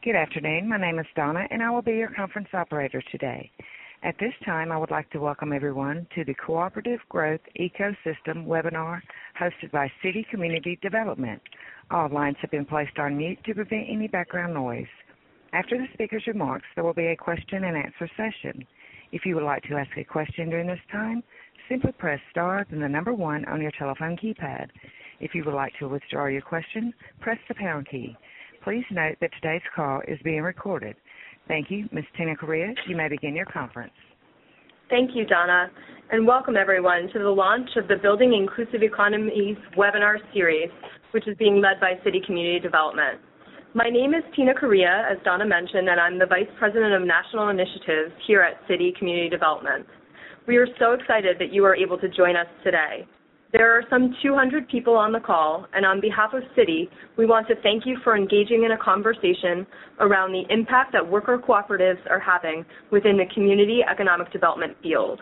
Good afternoon. My name is Donna, and I will be your conference operator today. At this time, I would like to welcome everyone to the Cooperative Growth Ecosystem webinar hosted by City Community Development. All lines have been placed on mute to prevent any background noise. After the speaker's remarks, there will be a question and answer session. If you would like to ask a question during this time, simply press star then the number 1 on your telephone keypad. If you would like to withdraw your question, press the pound key. Please note that today's call is being recorded. Thank you. Ms. Tina Correa, you may begin your conference. Thank you, Donna, and welcome everyone to the launch of the Building Inclusive Economies webinar series, which is being led by City Community Development. My name is Tina Correa, as Donna mentioned, and I'm the Vice President of National Initiatives here at City Community Development. We are so excited that you are able to join us today. There are some 200 people on the call, and on behalf of City, we want to thank you for engaging in a conversation around the impact that worker cooperatives are having within the community economic development field.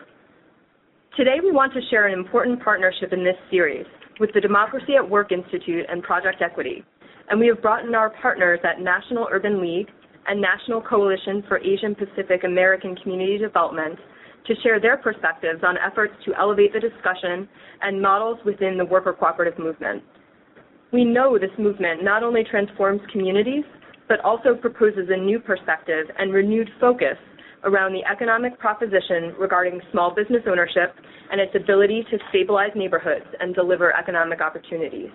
Today, we want to share an important partnership in this series with the Democracy at Work Institute and Project Equity, and we have brought in our partners at National Urban League and National Coalition for Asian Pacific American Community Development to share their perspectives on efforts to elevate the discussion and models within the worker cooperative movement. We know this movement not only transforms communities, but also proposes a new perspective and renewed focus around the economic proposition regarding small business ownership and its ability to stabilize neighborhoods and deliver economic opportunities.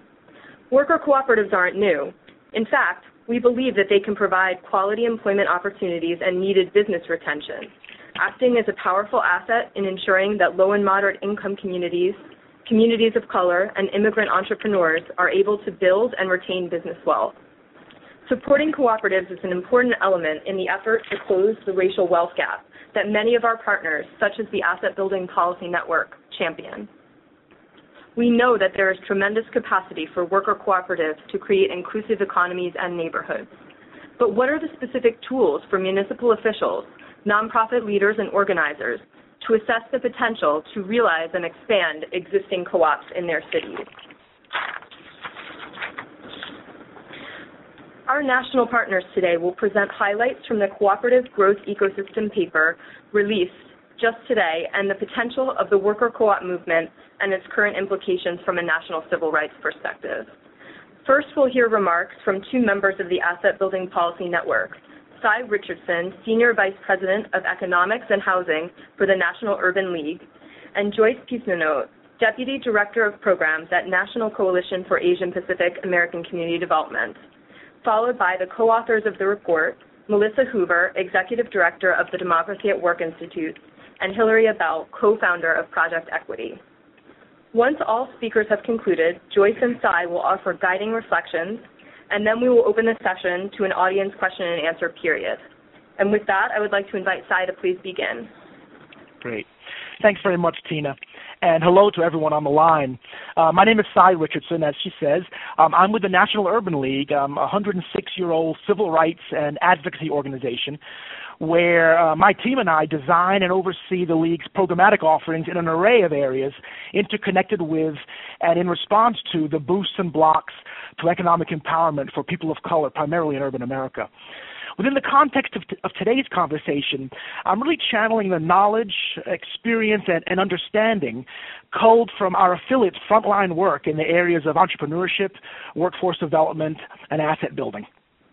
Worker cooperatives aren't new. In fact, we believe that they can provide quality employment opportunities and needed business retention, acting as a powerful asset in ensuring that low and moderate income communities, communities of color, and immigrant entrepreneurs are able to build and retain business wealth. Supporting cooperatives is an important element in the effort to close the racial wealth gap that many of our partners, such as the Asset Building Policy Network, champion. We know that there is tremendous capacity for worker cooperatives to create inclusive economies and neighborhoods. But what are the specific tools for municipal officials, nonprofit leaders, and organizers to assess the potential to realize and expand existing co-ops in their cities? Our national partners today will present highlights from the Cooperative Growth Ecosystem paper released just today and the potential of the worker co-op movement and its current implications from a national civil rights perspective. First, we'll hear remarks from 2 members of the Asset Building Policy Network, Cy Richardson, Senior Vice President of Economics and Housing for the National Urban League, and Joyce Pisnano, Deputy Director of Programs at National Coalition for Asian Pacific American Community Development, followed by the co-authors of the report, Melissa Hoover, Executive Director of the Democracy at Work Institute, and Hillary Abell, co-founder of Project Equity. Once all speakers have concluded, Joyce and Cy will offer guiding reflections, and then we will open the session to an audience question and answer period. And with that, I would like to invite Cy to please begin. Great. Thanks very much, Tina. And hello to everyone on the line. My name is Cy Richardson, as she says. I'm with the National Urban League, a 106-year-old civil rights and advocacy organization where my team and I design and oversee the League's programmatic offerings in an array of areas interconnected with and in response to the boosts and blocks to economic empowerment for people of color, primarily in urban America. Within the context of today's conversation, I'm really channeling the knowledge, experience, and understanding culled from our affiliates' frontline work in the areas of entrepreneurship, workforce development, and asset building.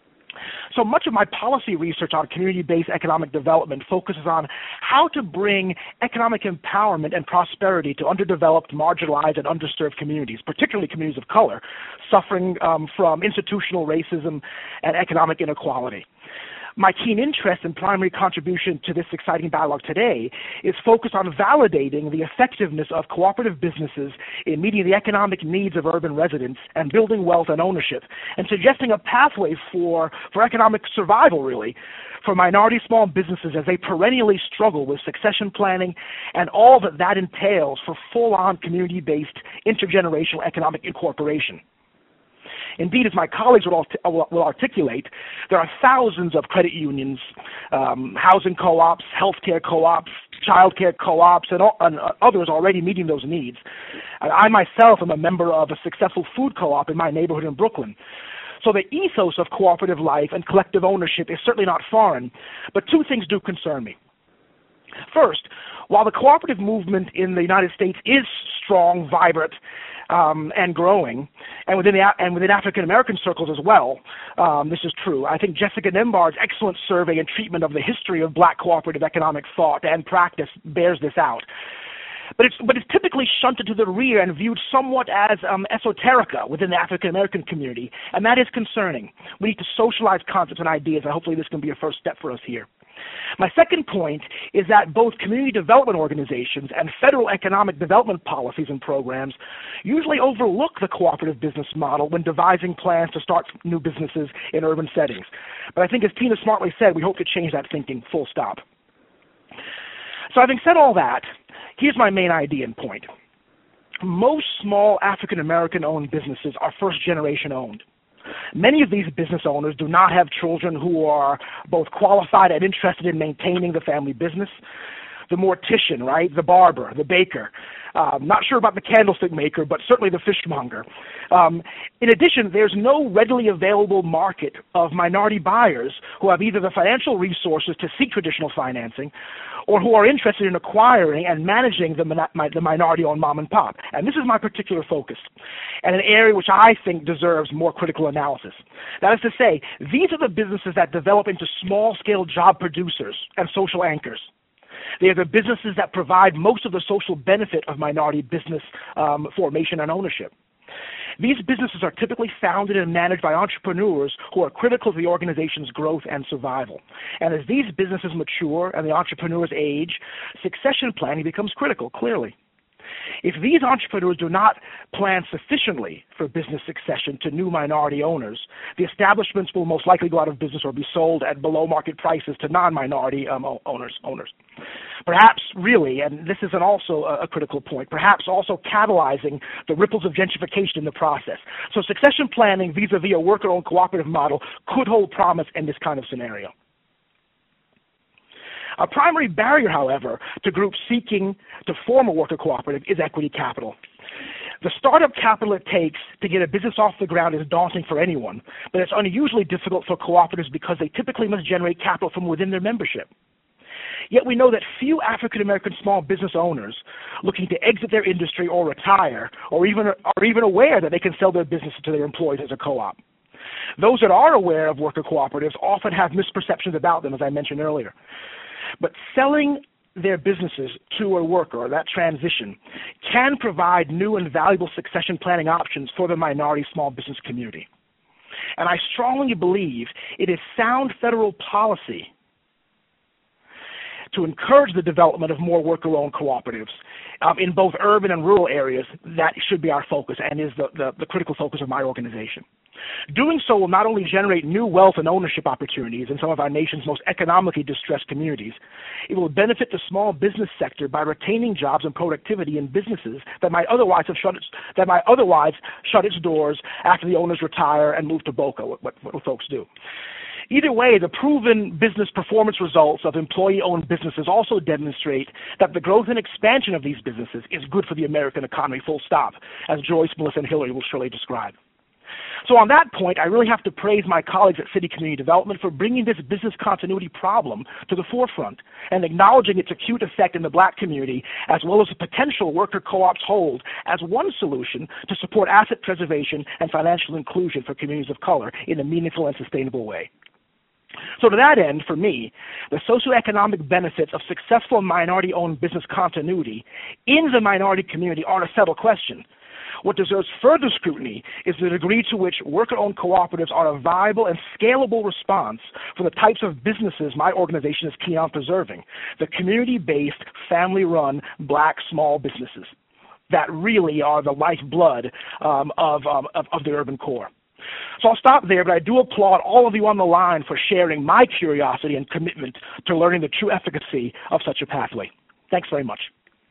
So much of my policy research on community-based economic development focuses on how to bring economic empowerment and prosperity to underdeveloped, marginalized, and underserved communities, particularly communities of color, suffering from institutional racism and economic inequality. My keen interest and primary contribution to this exciting dialogue today is focused on validating the effectiveness of cooperative businesses in meeting the economic needs of urban residents and building wealth and ownership, and suggesting a pathway for economic survival, really, for minority small businesses as they perennially struggle with succession planning and all that entails for full-on community-based intergenerational economic incorporation. Indeed, as my colleagues will articulate, there are thousands of credit unions, housing co-ops, healthcare co-ops, childcare co-ops, and others already meeting those needs. I myself am a member of a successful food co-op in my neighborhood in Brooklyn. So the ethos of cooperative life and collective ownership is certainly not foreign, but two things do concern me. First, while the cooperative movement in the United States is strong, vibrant, and growing, and within African American circles as well, this is true. I think Jessica Nembard's excellent survey and treatment of the history of black cooperative economic thought and practice bears this out. But it's typically shunted to the rear and viewed somewhat as esoterica within the African American community, and that is concerning. We need to socialize concepts and ideas, and hopefully this can be a first step for us here. My second point is that both community development organizations and federal economic development policies and programs usually overlook the cooperative business model when devising plans to start new businesses in urban settings. But I think, as Tina smartly said, we hope to change that thinking, full stop. So having said all that, here's my main idea and point. Most small African American owned businesses are first generation owned. Many of these business owners do not have children who are both qualified and interested in maintaining the family business. The mortician, right? The barber, the baker. Not sure about the candlestick maker, but certainly the fishmonger. In addition, there's no readily available market of minority buyers who have either the financial resources to seek traditional financing or who are interested in acquiring and managing the minority-owned mom and pop. And this is my particular focus, and an area which I think deserves more critical analysis. That is to say, these are the businesses that develop into small-scale job producers and social anchors. They are the businesses that provide most of the social benefit of minority business formation and ownership. These businesses are typically founded and managed by entrepreneurs who are critical to the organization's growth and survival. And as these businesses mature and the entrepreneurs age, succession planning becomes critical, clearly. If these entrepreneurs do not plan sufficiently for business succession to new minority owners, the establishments will most likely go out of business or be sold at below market prices to non-minority owners. Perhaps really, and this is also a critical point, perhaps also catalyzing the ripples of gentrification in the process. So succession planning vis-a-vis a worker-owned cooperative model could hold promise in this kind of scenario. A primary barrier, however, to groups seeking to form a worker cooperative is equity capital. The startup capital it takes to get a business off the ground is daunting for anyone, but it's unusually difficult for cooperatives because they typically must generate capital from within their membership. Yet we know that few African American small business owners looking to exit their industry or retire are even aware that they can sell their business to their employees as a co-op. Those that are aware of worker cooperatives often have misperceptions about them, as I mentioned earlier. But selling their businesses to a worker, or that transition, can provide new and valuable succession planning options for the minority small business community. And I strongly believe it is sound federal policy to encourage the development of more worker-owned cooperatives in both urban and rural areas. That should be our focus and is the critical focus of my organization. Doing so will not only generate new wealth and ownership opportunities in some of our nation's most economically distressed communities, it will benefit the small business sector by retaining jobs and productivity in businesses that might otherwise shut its doors after the owners retire and move to Boca, what folks do. Either way, the proven business performance results of employee-owned businesses also demonstrate that the growth and expansion of these businesses is good for the American economy, full stop, as Joyce, Melissa, and Hillary will surely describe. So on that point, I really have to praise my colleagues at City Community Development for bringing this business continuity problem to the forefront and acknowledging its acute effect in the black community, as well as the potential worker co-ops hold as one solution to support asset preservation and financial inclusion for communities of color in a meaningful and sustainable way. So to that end, for me, the socioeconomic benefits of successful minority-owned business continuity in the minority community are a settled question. What deserves further scrutiny is the degree to which worker-owned cooperatives are a viable and scalable response for the types of businesses my organization is keen on preserving, the community-based, family-run, black small businesses that really are the lifeblood of the urban core. So I'll stop there, but I do applaud all of you on the line for sharing my curiosity and commitment to learning the true efficacy of such a pathway. Thanks very much.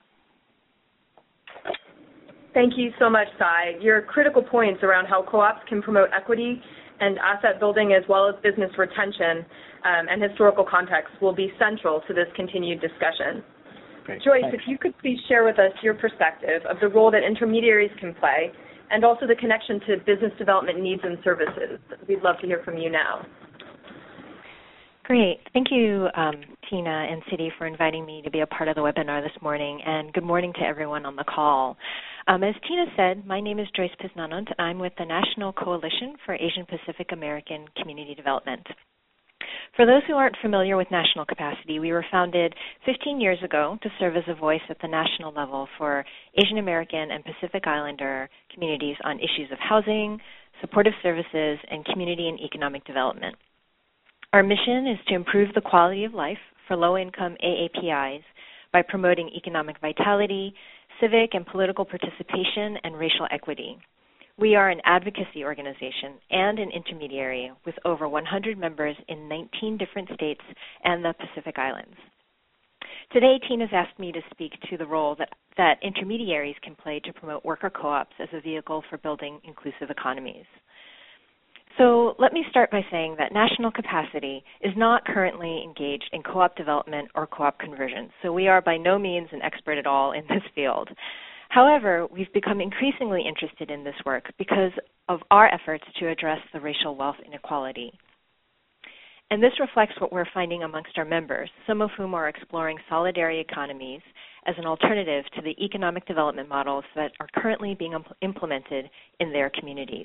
Thank you so much, Cy. Your critical points around how co-ops can promote equity and asset building as well as business retention and historical context will be central to this continued discussion. Great. Joyce, Thanks. if you could please share with us your perspective of the role that intermediaries can play and also the connection to business development needs and services. We'd love to hear from you now. Great. Thank you, Tina and Citi, for inviting me to be a part of the webinar this morning, and good morning to everyone on the call. As Tina said, my name is Joyce Pisnanont. I'm with the National Coalition for Asian Pacific American Community Development. For those who aren't familiar with National Capacity, we were founded 15 years ago to serve as a voice at the national level for Asian American and Pacific Islander communities on issues of housing, supportive services, and community and economic development. Our mission is to improve the quality of life for low-income AAPIs by promoting economic vitality, civic and political participation, and racial equity. We are an advocacy organization and an intermediary with over 100 members in 19 different states and the Pacific Islands. Today, Tina's asked me to speak to the role that intermediaries can play to promote worker co-ops as a vehicle for building inclusive economies. So let me start by saying that National Capacity is not currently engaged in co-op development or co-op conversion, so we are by no means an expert at all in this field. However, we've become increasingly interested in this work because of our efforts to address the racial wealth inequality. And this reflects what we're finding amongst our members, some of whom are exploring solidarity economies as an alternative to the economic development models that are currently being implemented in their communities.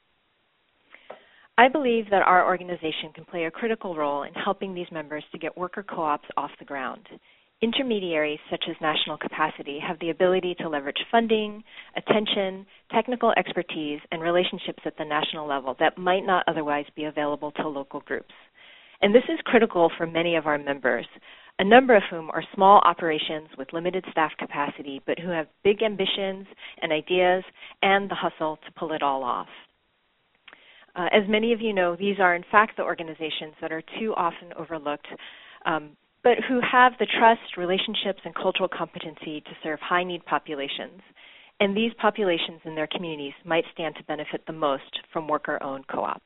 I believe that our organization can play a critical role in helping these members to get worker co-ops off the ground. Intermediaries such as National Capacity have the ability to leverage funding, attention, technical expertise, and relationships at the national level that might not otherwise be available to local groups. And this is critical for many of our members, a number of whom are small operations with limited staff capacity, but who have big ambitions and ideas and the hustle to pull it all off. As many of you know, these are in fact the organizations that are too often overlooked, but who have the trust, relationships, and cultural competency to serve high-need populations. And these populations in their communities might stand to benefit the most from worker-owned co-ops.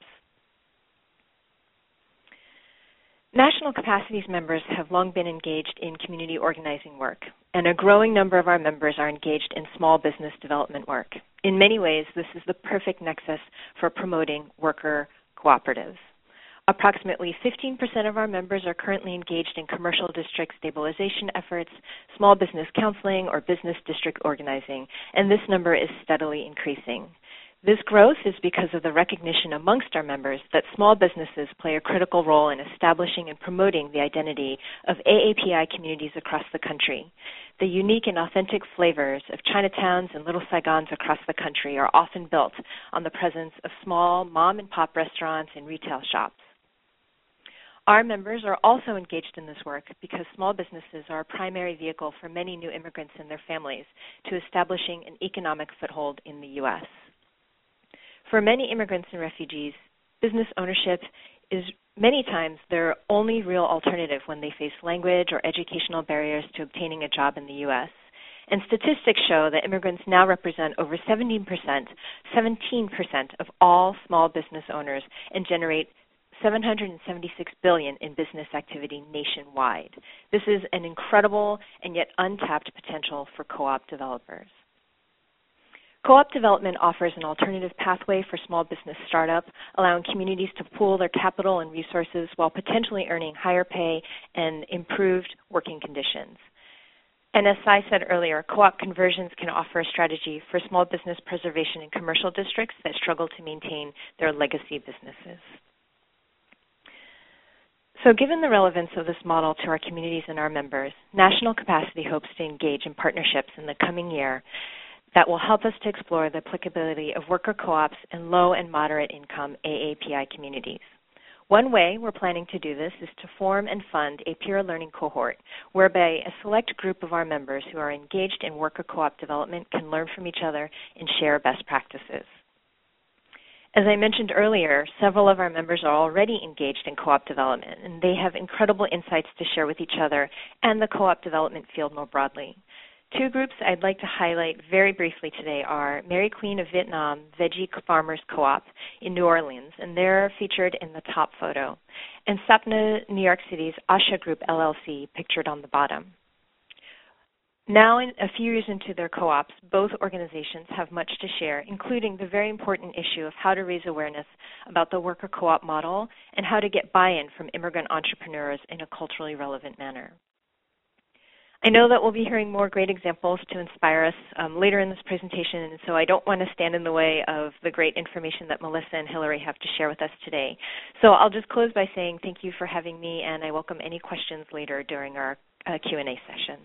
National Capacity's members have long been engaged in community organizing work, and a growing number of our members are engaged in small business development work. In many ways, this is the perfect nexus for promoting worker cooperatives. Approximately 15% of our members are currently engaged in commercial district stabilization efforts, small business counseling, or business district organizing, and this number is steadily increasing. This growth is because of the recognition amongst our members that small businesses play a critical role in establishing and promoting the identity of AAPI communities across the country. The unique and authentic flavors of Chinatowns and Little Saigons across the country are often built on the presence of small mom-and-pop restaurants and retail shops. Our members are also engaged in this work because small businesses are a primary vehicle for many new immigrants and their families to establishing an economic foothold in the U.S. For many immigrants and refugees, business ownership is many times their only real alternative when they face language or educational barriers to obtaining a job in the U.S. And statistics show that immigrants now represent over 17% of all small business owners and generate $776 billion in business activity nationwide. This is an incredible and yet untapped potential for co-op developers. Co-op development offers an alternative pathway for small business startup, allowing communities to pool their capital and resources while potentially earning higher pay and improved working conditions. And as Sai said earlier, co-op conversions can offer a strategy for small business preservation in commercial districts that struggle to maintain their legacy businesses. So given the relevance of this model to our communities and our members, National Capacity hopes to engage in partnerships in the coming year that will help us to explore the applicability of worker co-ops in low and moderate income AAPI communities. One way we're planning to do this is to form and fund a peer learning cohort whereby a select group of our members who are engaged in worker co-op development can learn from each other and share best practices. As I mentioned earlier, several of our members are already engaged in co-op development, and they have incredible insights to share with each other and the co-op development field more broadly. Two groups I'd like to highlight very briefly today are Mary Queen of Vietnam Veggie Farmers Co-op in New Orleans, and they're featured in the top photo, and Sapna New York City's Asha Group LLC pictured on the bottom. Now, a few years into their co-ops, both organizations have much to share, including the very important issue of how to raise awareness about the worker co-op model and how to get buy-in from immigrant entrepreneurs in a culturally relevant manner. I know that we'll be hearing more great examples to inspire us later in this presentation, and so I don't want to stand in the way of the great information that Melissa and Hillary have to share with us today. So I'll just close by saying thank you for having me, and I welcome any questions later during our Q&A session.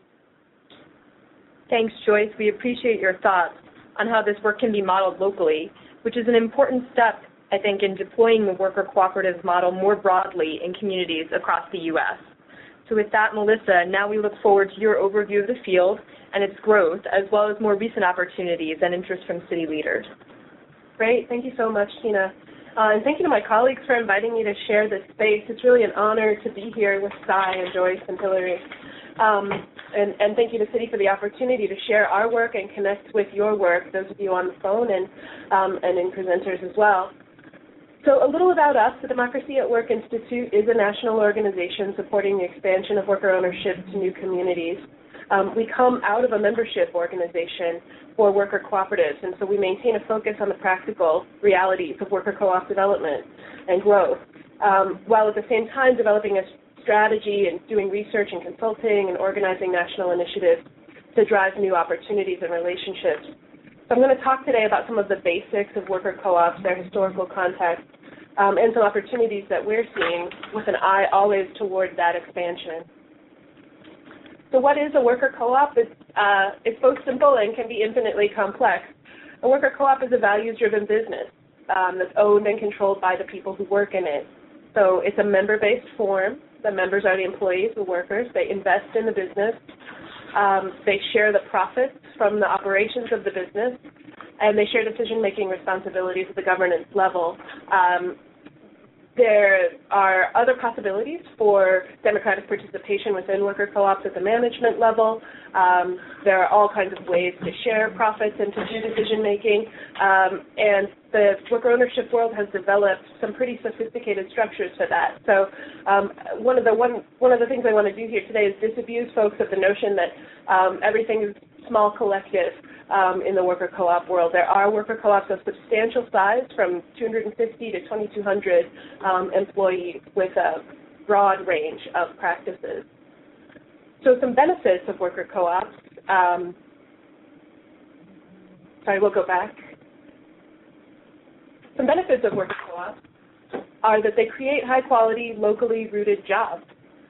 Thanks, Joyce. We appreciate your thoughts on how this work can be modeled locally, which is an important step, I think, in deploying the worker cooperative model more broadly in communities across the U.S. So with that, Melissa, now we look forward to your overview of the field and its growth, as well as more recent opportunities and interest from city leaders. Great. Thank you so much, Tina. And thank you to my colleagues for inviting me to share this space. It's really an honor to be here with Cy and Joyce and Hillary. And thank you to City for the opportunity to share our work and connect with your work, those of you on the phone and in presenters as well. So a little about us. The Democracy at Work Institute is a national organization supporting the expansion of worker ownership to new communities. We come out of a membership organization for worker cooperatives, and so we maintain a focus on the practical realities of worker co-op development and growth, while at the same time developing a strategy and doing research and consulting and organizing national initiatives to drive new opportunities and relationships. So I'm going to talk today about some of the basics of worker co-ops, their historical context, and some opportunities that we're seeing with an eye always toward that expansion. So what is a worker co-op? It's both simple and can be infinitely complex. A worker co-op is a values-driven business that's owned and controlled by the people who work in it. So it's a member-based form. The members are the employees, the workers. They invest in the business. They share the profits from the operations of the business, and they share decision-making responsibilities at the governance level. There are other possibilities for democratic participation within worker co-ops at the management level. There are all kinds of ways to share profits and to do decision-making, and the worker ownership world has developed some pretty sophisticated structures for that. So one of the things I want to do here today is disabuse folks of the notion that everything is small collective in the worker co-op world. There are worker co-ops of substantial size, from 250 to 2,200 employees, with a broad range of practices. So some benefits of worker co-ops. We'll go back. Some benefits of worker co-ops are that they create high-quality, locally rooted jobs,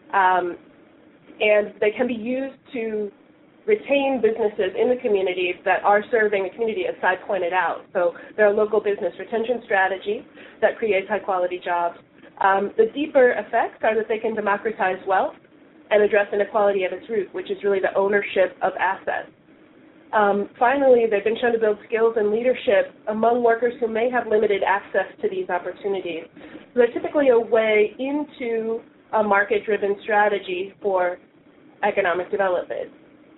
and they can be used to retain businesses in the community that are serving the community, as Cy pointed out. So they're a local business retention strategy that creates high-quality jobs. The deeper effects are that they can democratize wealth and address inequality at its root, which is really the ownership of assets. Finally, they've been shown to build skills and leadership among workers who may have limited access to these opportunities. So they're typically a way into a market-driven strategy for economic development.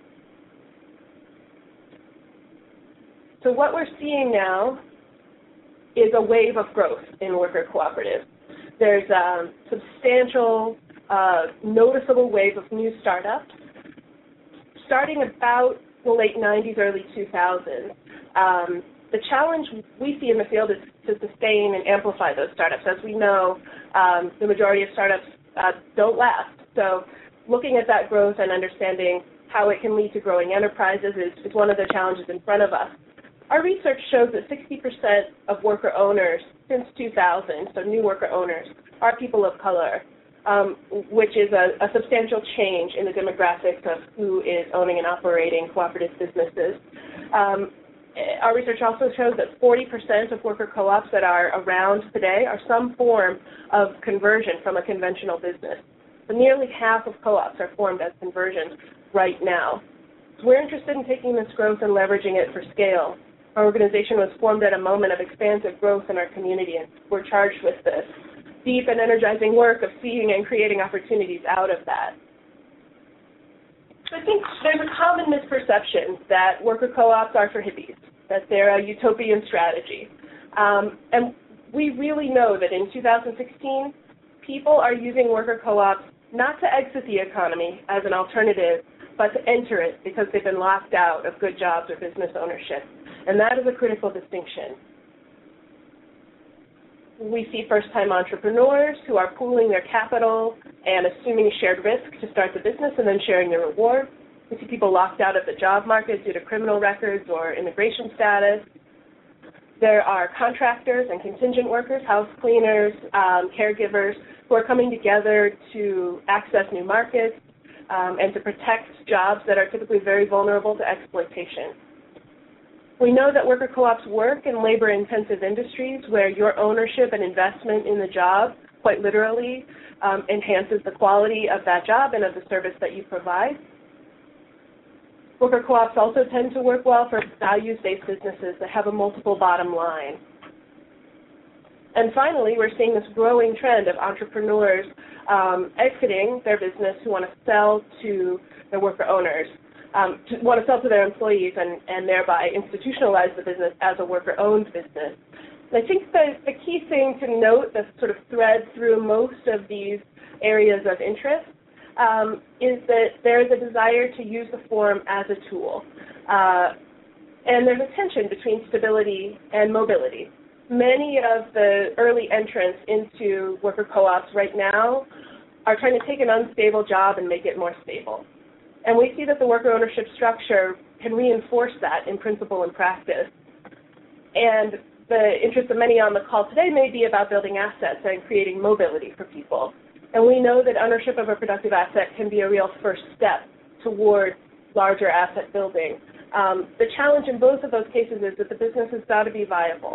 So what we're seeing now is a wave of growth in worker cooperatives. There's a substantial, noticeable wave of new startups, starting about the late 90s, early 2000s. The challenge we see in the field is to sustain and amplify those startups. As we know, the majority of startups don't last. So looking at that growth and understanding how it can lead to growing enterprises is one of the challenges in front of us. Our research shows that 60% of worker owners since 2000, so new worker owners, are people of color, which is a substantial change in the demographics of who is owning and operating cooperative businesses. Our research also shows that 40% of worker co-ops that are around today are some form of conversion from a conventional business. So nearly half of co-ops are formed as conversions right now. So we're interested in taking this growth and leveraging it for scale. Our organization was formed at a moment of expansive growth in our community, and we're charged with this deep and energizing work of seeing and creating opportunities out of that. So I think there's a common misperception that worker co-ops are for hippies, that they're a utopian strategy. And we really know that in 2016, people are using worker co-ops not to exit the economy as an alternative, but to enter it because they've been locked out of good jobs or business ownership. And that is a critical distinction. We see first-time entrepreneurs who are pooling their capital and assuming shared risk to start the business and then sharing the reward. We see people locked out of the job market due to criminal records or immigration status. There are contractors and contingent workers, house cleaners, caregivers, who are coming together to access new markets and to protect jobs that are typically very vulnerable to exploitation. We know that worker co-ops work in labor-intensive industries where your ownership and investment in the job, quite literally, enhances the quality of that job and of the service that you provide. Worker co-ops also tend to work well for values-based businesses that have a multiple bottom line. And finally, we're seeing this growing trend of entrepreneurs exiting their business who want to sell to their worker owners, want to sell to their employees and thereby institutionalize the business as a worker-owned business. And I think the key thing to note that sort of threads through most of these areas of interest is that there is a desire to use the form as a tool. And there's a tension between stability and mobility. Many of the early entrants into worker co-ops right now are trying to take an unstable job and make it more stable. And we see that the worker ownership structure can reinforce that in principle and practice. And the interest of many on the call today may be about building assets and creating mobility for people. And we know that ownership of a productive asset can be a real first step toward larger asset building. The challenge in both of those cases is that the business has got to be viable.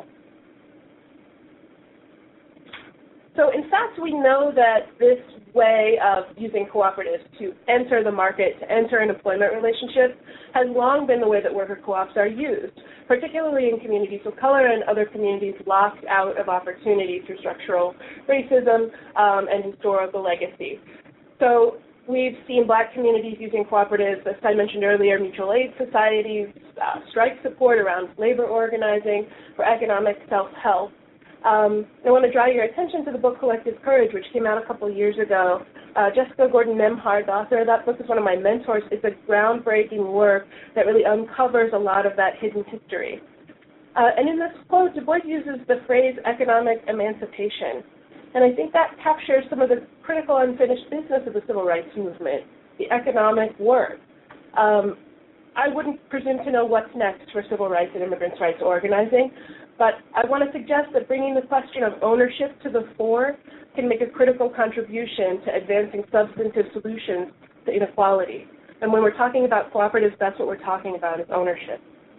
So in fact, we know that this way of using cooperatives to enter the market, to enter an employment relationship, has long been the way that worker co-ops are used, particularly in communities of color and other communities locked out of opportunity through structural racism and historical legacy. So we've seen Black communities using cooperatives, as I mentioned earlier, mutual aid societies, strike support around labor organizing, for economic self-help. I want to draw your attention to the book Collective Courage, which came out a couple of years ago. Jessica Gordon-Memhard, the author of that book, is one of my mentors. It's a groundbreaking work that really uncovers a lot of that hidden history. And in this quote, Du Bois uses the phrase economic emancipation. And I think that captures some of the critical unfinished business of the civil rights movement, the economic work. I wouldn't presume to know what's next for civil rights and immigrants' rights organizing, but I want to suggest that bringing the question of ownership to the fore can make a critical contribution to advancing substantive solutions to inequality. And when we're talking about cooperatives, that's what we're talking about, is ownership.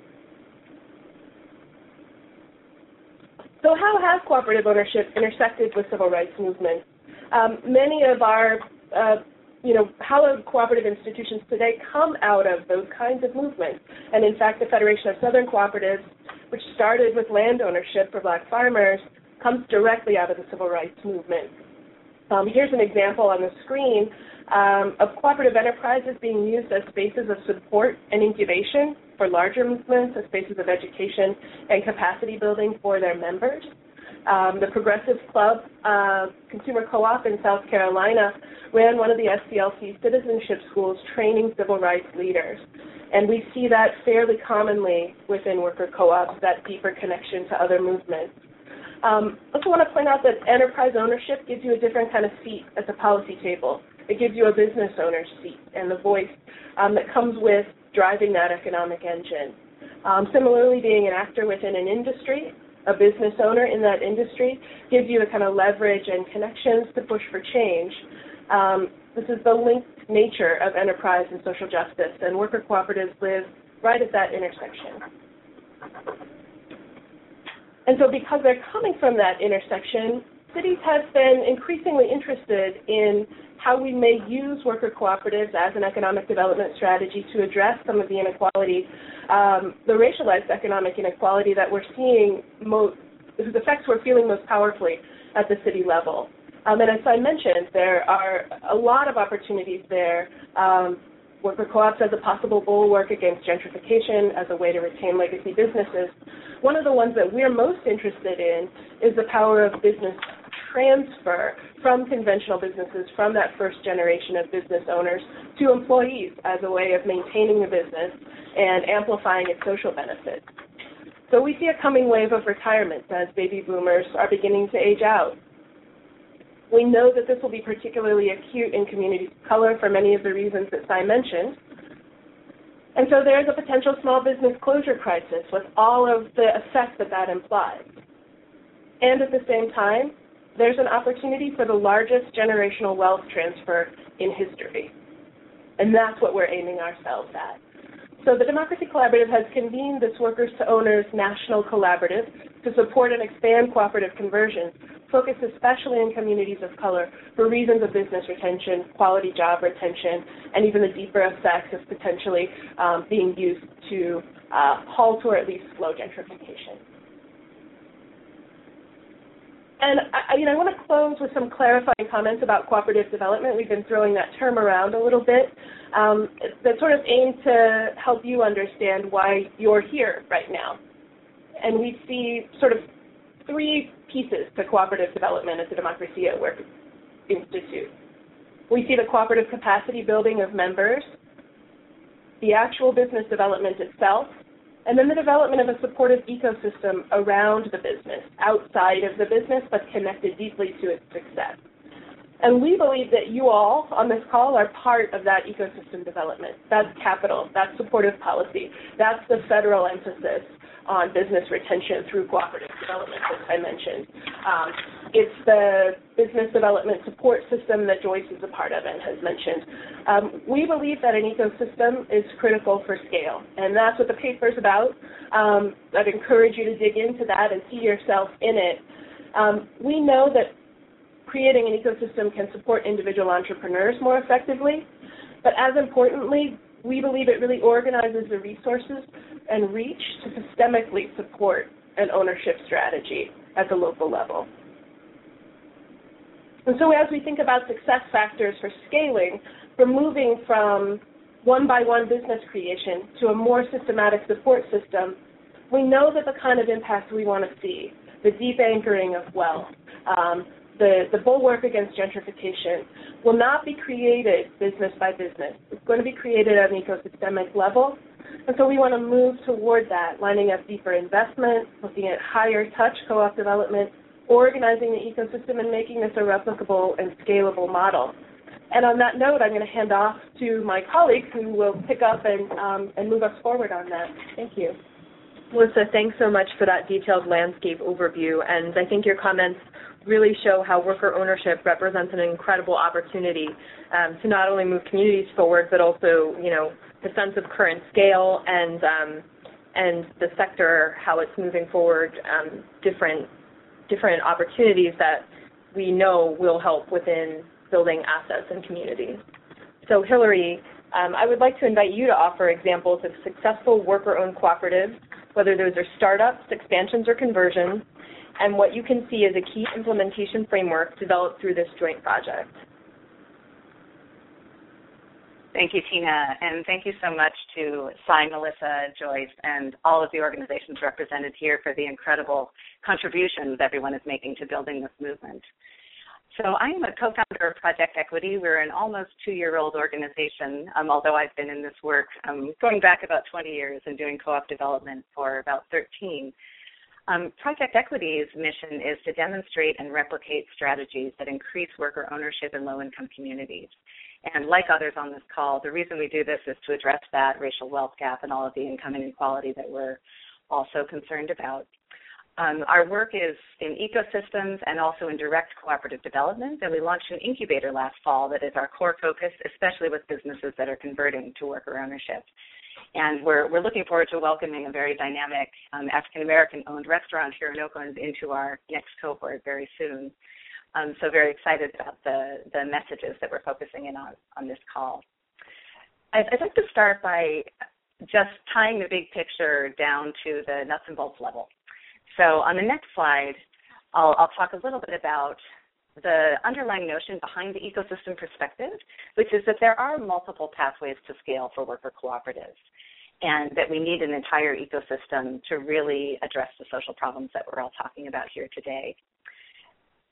So how has cooperative ownership intersected with civil rights movements? Many of our hallowed cooperative institutions today come out of those kinds of movements. And in fact, the Federation of Southern Cooperatives, which started with land ownership for Black farmers, comes directly out of the civil rights movement. Here's an example on the screen of cooperative enterprises being used as spaces of support and incubation for larger movements, as spaces of education and capacity building for their members. The Progressive Club Consumer Co-op in South Carolina ran one of the SCLC citizenship schools training civil rights leaders. And we see that fairly commonly within worker co-ops, that deeper connection to other movements. I also want to point out that enterprise ownership gives you a different kind of seat at the policy table. It gives you a business owner's seat and the voice that comes with driving that economic engine. Similarly, being an actor within an industry, a business owner in that industry, gives you a kind of leverage and connections to push for change. This is the linked nature of enterprise and social justice, and worker cooperatives live right at that intersection. And so because they're coming from that intersection, cities have been increasingly interested in how we may use worker cooperatives as an economic development strategy to address some of the inequality, the racialized economic inequality that we're seeing, whose effects we're feeling most powerfully at the city level. And as I mentioned, there are a lot of opportunities there. Worker co-ops as a possible bulwark against gentrification, as a way to retain legacy businesses. One of the ones that we're most interested in is the power of business transfer from conventional businesses, from that first generation of business owners, to employees as a way of maintaining the business and amplifying its social benefits. So we see a coming wave of retirements as baby boomers are beginning to age out. We know that this will be particularly acute in communities of color for many of the reasons that Cy mentioned. And so there's a potential small business closure crisis with all of the effects that that implies. And at the same time, there's an opportunity for the largest generational wealth transfer in history. And that's what we're aiming ourselves at. So the Democracy Collaborative has convened this Workers to Owners National Collaborative to support and expand cooperative conversion, focused especially in communities of color for reasons of business retention, quality job retention, and even the deeper effects of potentially being used to halt or at least slow gentrification. And I want to close with some clarifying comments about cooperative development. We've been throwing that term around a little bit that sort of aim to help you understand why you're here right now. And we see sort of three pieces to cooperative development at the Democracy at Work Institute. We see the cooperative capacity building of members, the actual business development itself, and then the development of a supportive ecosystem around the business, outside of the business, but connected deeply to its success. And we believe that you all on this call are part of that ecosystem development. That's capital, that's supportive policy, that's the federal emphasis on business retention through cooperative development, as I mentioned. It's the business development support system that Joyce is a part of and has mentioned. We believe that an ecosystem is critical for scale, and that's what the paper's about. I'd encourage you to dig into that and see yourself in it. We know that creating an ecosystem can support individual entrepreneurs more effectively, but as importantly, we believe it really organizes the resources and reach to systemically support an ownership strategy at the local level. And so as we think about success factors for scaling, we're moving from one-by-one business creation to a more systematic support system. We know that the kind of impact we want to see, the deep anchoring of wealth, the bulwark against gentrification, will not be created business by business. It's going to be created at an ecosystemic level. And so we want to move toward that, lining up deeper investment, looking at higher touch co-op development, organizing the ecosystem, and making this a replicable and scalable model. And on that note, I'm going to hand off to my colleagues who will pick up and move us forward on that. Thank you. Melissa, thanks so much for that detailed landscape overview. And I think your comments really show how worker ownership represents an incredible opportunity to not only move communities forward, but also, the sense of current scale and the sector, how it's moving forward, different opportunities that we know will help within building assets and communities. So Hillary, I would like to invite you to offer examples of successful worker-owned cooperatives, whether those are startups, expansions, or conversions, and what you can see as a key implementation framework developed through this joint project. Thank you, Tina, and thank you so much to Cy, Melissa, Joyce, and all of the organizations represented here for the incredible contributions everyone is making to building this movement. So I am a co-founder of Project Equity. We're an almost 2-year-old organization, although I've been in this work going back about 20 years and doing co-op development for about 13. Project Equity's mission is to demonstrate and replicate strategies that increase worker ownership in low-income communities. And like others on this call, the reason we do this is to address that racial wealth gap and all of the income inequality that we're also concerned about. Our work is in ecosystems and also in direct cooperative development, and we launched an incubator last fall that is our core focus, especially with businesses that are converting to worker ownership. And we're looking forward to welcoming a very dynamic African-American-owned restaurant here in Oakland into our next cohort very soon. So very excited about the messages that we're focusing in on this call. I'd like to start by just tying the big picture down to the nuts and bolts level. So on the next slide, I'll talk a little bit about the underlying notion behind the ecosystem perspective, which is that there are multiple pathways to scale for worker cooperatives, and that we need an entire ecosystem to really address the social problems that we're all talking about here today.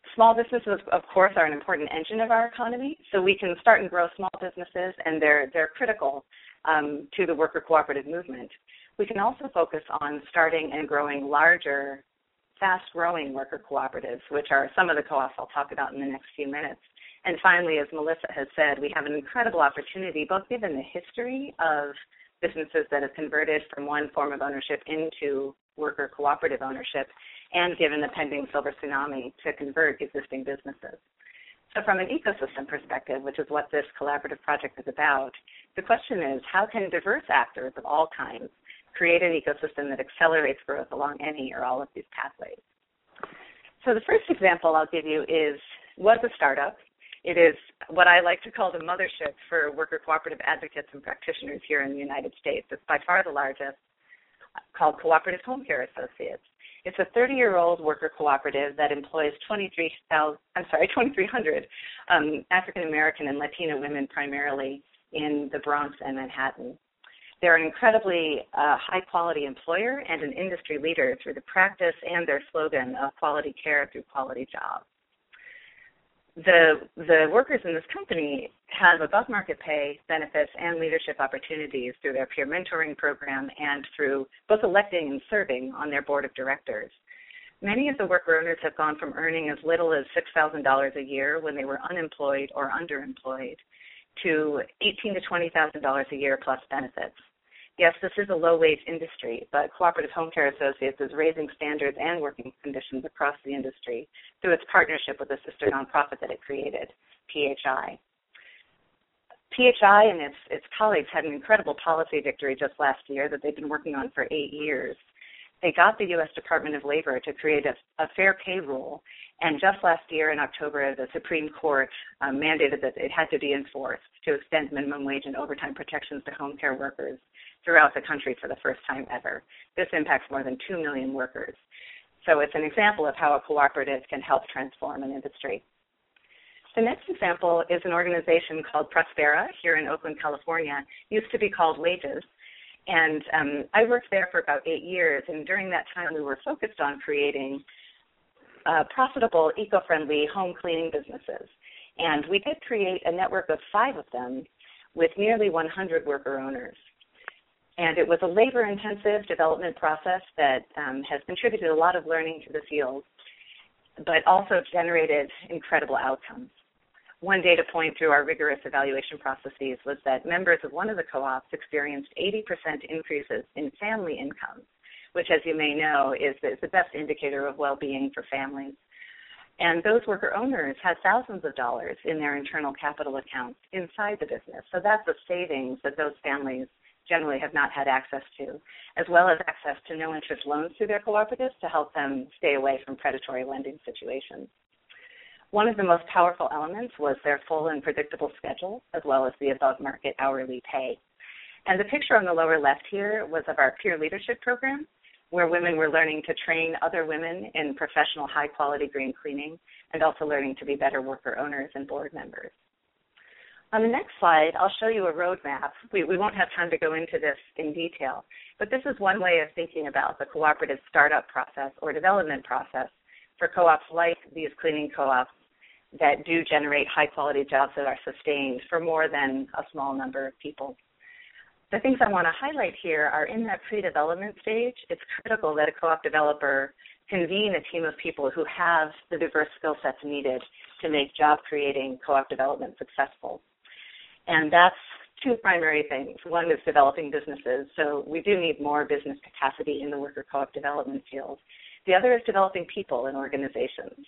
Small businesses, of course, are an important engine of our economy, so we can start and grow small businesses, and they're critical to the worker cooperative movement. We can also focus on starting and growing larger, fast-growing worker cooperatives, which are some of the co-ops I'll talk about in the next few minutes. And finally, as Melissa has said, we have an incredible opportunity, both given the history of businesses that have converted from one form of ownership into worker cooperative ownership, and given the pending silver tsunami, to convert existing businesses. So from an ecosystem perspective, which is what this collaborative project is about, the question is, how can diverse actors of all kinds create an ecosystem that accelerates growth along any or all of these pathways? So the first example I'll give you was a startup. It is what I like to call the mothership for worker cooperative advocates and practitioners here in the United States. It's by far the largest, called Cooperative Home Care Associates. It's a 30-year-old worker cooperative that employs 2,300 African American and Latino women primarily in the Bronx and Manhattan. They're an incredibly high-quality employer and an industry leader through the practice and their slogan of quality care through quality jobs. The workers in this company have above-market pay, benefits, and leadership opportunities through their peer mentoring program and through both electing and serving on their board of directors. Many of the worker owners have gone from earning as little as $6,000 a year when they were unemployed or underemployed to $18,000 to $20,000 a year plus benefits. Yes, this is a low-wage industry, but Cooperative Home Care Associates is raising standards and working conditions across the industry through its partnership with a sister nonprofit that it created, PHI. PHI and its colleagues had an incredible policy victory just last year that they've been working on for 8 years. They got the U.S. Department of Labor to create a fair pay rule, and just last year in October, the Supreme Court mandated that it had to be enforced to extend minimum wage and overtime protections to home care workers throughout the country for the first time ever. This impacts more than 2 million workers. So it's an example of how a cooperative can help transform an industry. The next example is an organization called Prospera here in Oakland, California. It used to be called Wages. And I worked there for about 8 years, and during that time we were focused on creating profitable, eco-friendly home cleaning businesses. And we did create a network of 5 of them with nearly 100 worker owners. And it was a labor-intensive development process that has contributed a lot of learning to the field, but also generated incredible outcomes. One data point through our rigorous evaluation processes was that members of one of the co-ops experienced 80% increases in family income, which, as you may know, is the best indicator of well-being for families. And those worker owners had thousands of dollars in their internal capital accounts inside the business. So that's the savings that those families generally have not had access to, as well as access to no-interest loans through their cooperatives to help them stay away from predatory lending situations. One of the most powerful elements was their full and predictable schedule, as well as the above-market hourly pay. And the picture on the lower left here was of our peer leadership program, where women were learning to train other women in professional high-quality green cleaning and also learning to be better worker owners and board members. On the next slide, I'll show you a roadmap. We won't have time to go into this in detail, but this is one way of thinking about the cooperative startup process or development process for co-ops like these cleaning co-ops that do generate high-quality jobs that are sustained for more than a small number of people. The things I want to highlight here are in that pre-development stage, it's critical that a co-op developer convene a team of people who have the diverse skill sets needed to make job-creating co-op development successful. And that's 2 primary things. One is developing businesses, so we do need more business capacity in the worker co-op development field. The other is developing people and organizations.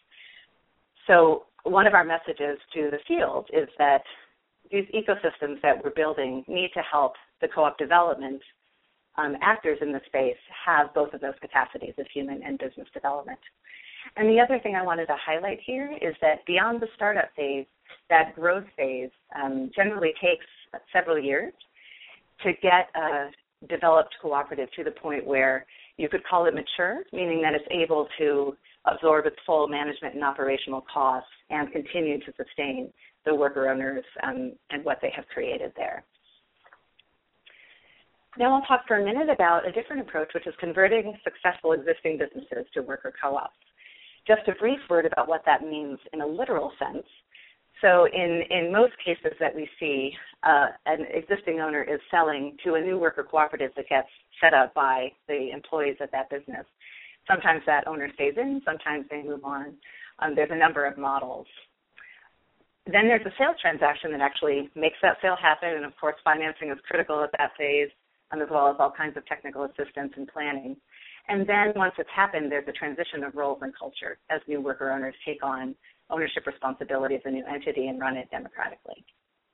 So one of our messages to the field is that these ecosystems that we're building need to help the co-op development actors in the space have both of those capacities of human and business development. And the other thing I wanted to highlight here is that beyond the startup phase, that growth phase generally takes several years to get a developed cooperative to the point where you could call it mature, meaning that it's able to absorb its full management and operational costs and continue to sustain the worker owners and what they have created there. Now I'll talk for a minute about a different approach, which is converting successful existing businesses to worker co-ops. Just a brief word about what that means in a literal sense. So in most cases that we see, an existing owner is selling to a new worker cooperative that gets set up by the employees at that business. Sometimes that owner stays in, sometimes they move on. There's a number of models. Then there's a sales transaction that actually makes that sale happen, and of course financing is critical at that phase, as well as all kinds of technical assistance and planning. And then once it's happened, there's a transition of roles and culture as new worker owners take on ownership responsibility of the new entity and run it democratically.